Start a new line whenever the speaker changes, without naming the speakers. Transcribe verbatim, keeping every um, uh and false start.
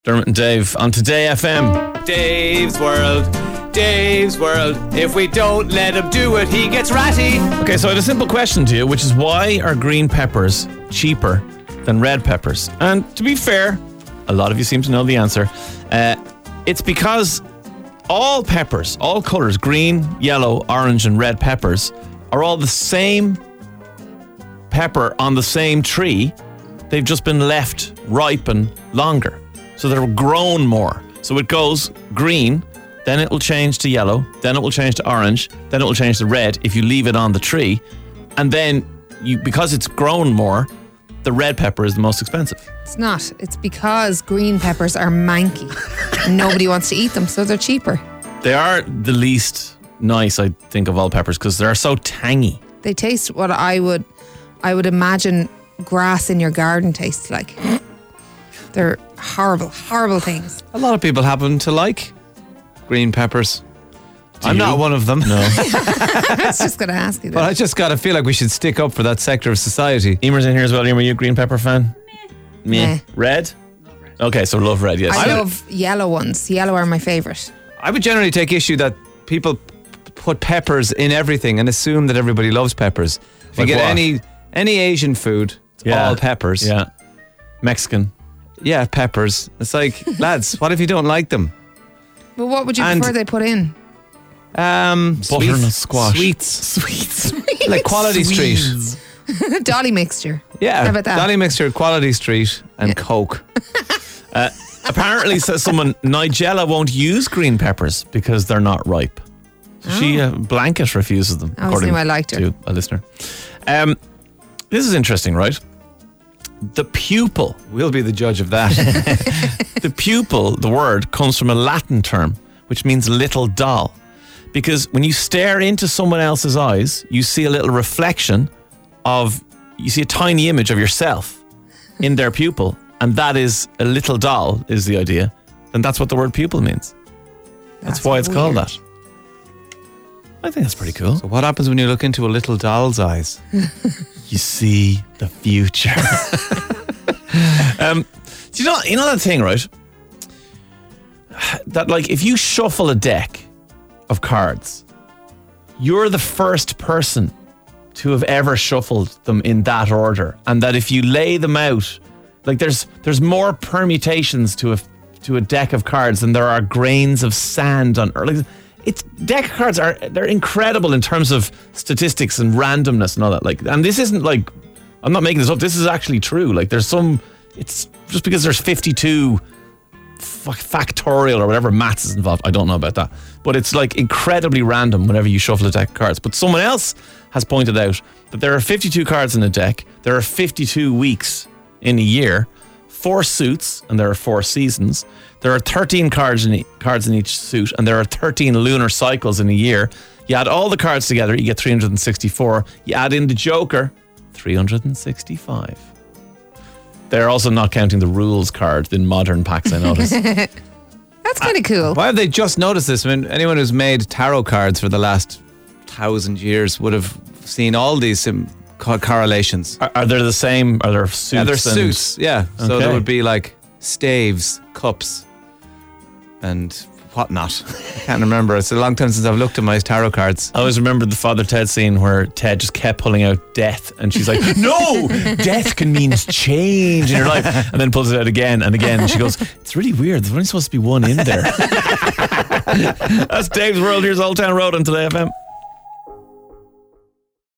Dermot and Dave on Today F M.
Dave's World, Dave's World. If we don't let him do it, he gets ratty.
Okay, so I had a simple question to you, which is why are green peppers cheaper than red peppers? And to be fair, a lot of you seem to know the answer. Uh, it's because all peppers, all colours, green, yellow, orange and red peppers, are all the same pepper on the same tree. They've just been left ripen longer. So they're grown more. So it goes green, then it will change to yellow, then it will change to orange, then it will change to red if you leave it on the tree. And then you, because it's grown more, the red pepper is the most expensive.
It's not. It's because green peppers are manky and nobody wants to eat them, so they're cheaper.
They are the least nice, I think, of all peppers because they're so tangy.
They taste what I would, I would imagine grass in your garden tastes like. They're horrible, horrible things.
A lot of people happen to like green peppers.
Do
I'm
you?
not one of them.
No.
I was just going to ask you that.
But I just got to feel like we should stick up for that sector of society.
Emer's in here as well. Emer, are you a green pepper fan? Meh.
Meh.
Red? Okay, so love red, yes.
I love yellow ones. Yellow are my favourite.
I would generally take issue that people p- put peppers in everything and assume that everybody loves peppers. If
Like
you get
what?
any any Asian food, it's
Yeah.
all peppers.
Yeah. Mexican.
Yeah, peppers. It's like, lads, what if you don't like them?
But what would you
And-
prefer they put in?
Um,
Butternut
sweets,
squash.
Sweets.
Sweets.
Like Quality Street.
Dolly mixture.
Yeah,
How about that?
Dolly Mixture, Quality Street and
Yeah.
Coke.
Apparently, says someone, Nigella won't use green peppers because they're not ripe. So She uh, blanket refuses them.
I always
according
knew I liked her.
to a listener. Um, this is interesting, right? The pupil.
We'll be the judge of that.
The pupil, the word, comes from a Latin term, which means little doll. Because when you stare into someone else's eyes, you see a little reflection of, you see a tiny image of yourself in their pupil. And that is a little doll, is the idea. And that's what the word pupil means. That's,
That's
why it's called
weird.
that. I think that's pretty cool.
So what happens when you look into a little doll's eyes?
You see the future. um, do you know, you know that thing, right? That like if you shuffle a deck of cards, you're the first person to have ever shuffled them in that order, and that if you lay them out, like there's there's more permutations to a to a deck of cards than there are grains of sand on Earth. Like, it's deck of cards are they're incredible in terms of statistics and randomness and all that. Like, and this isn't like I'm not making this up. This is actually true. Like, there's some. It's just because there's fifty-two f- factorial or whatever maths is involved. I don't know about that, but it's like incredibly random whenever you shuffle a deck of cards. But someone else has pointed out that there are fifty-two cards in a deck. There are fifty-two weeks in a year, four suits, and there are four seasons. There are thirteen cards in, e- cards in each suit, and there are thirteen lunar cycles in a year. You add all the cards together, you get three hundred sixty-four. You add in the Joker, three hundred sixty-five. They're also not counting the rules card in modern packs, I notice.
That's kind of cool.
Why have they just noticed this? I mean, anyone who's made tarot cards for the last thousand years would have seen all these um, co- correlations.
Are, are they the same? Are there suits?
Yeah, they're
and-
suits. Yeah, so
Okay.
there would be like staves, cups, and whatnot. I can't remember. It's a long time since I've looked at my tarot cards.
I always remember the Father Ted scene where Ted just kept pulling out death, and she's like, no, death can mean change in your life, and then pulls it out again and again, and she goes, it's really weird, there's only supposed to be one in there. That's Dave's World. Here's Old Town Road on Today F M.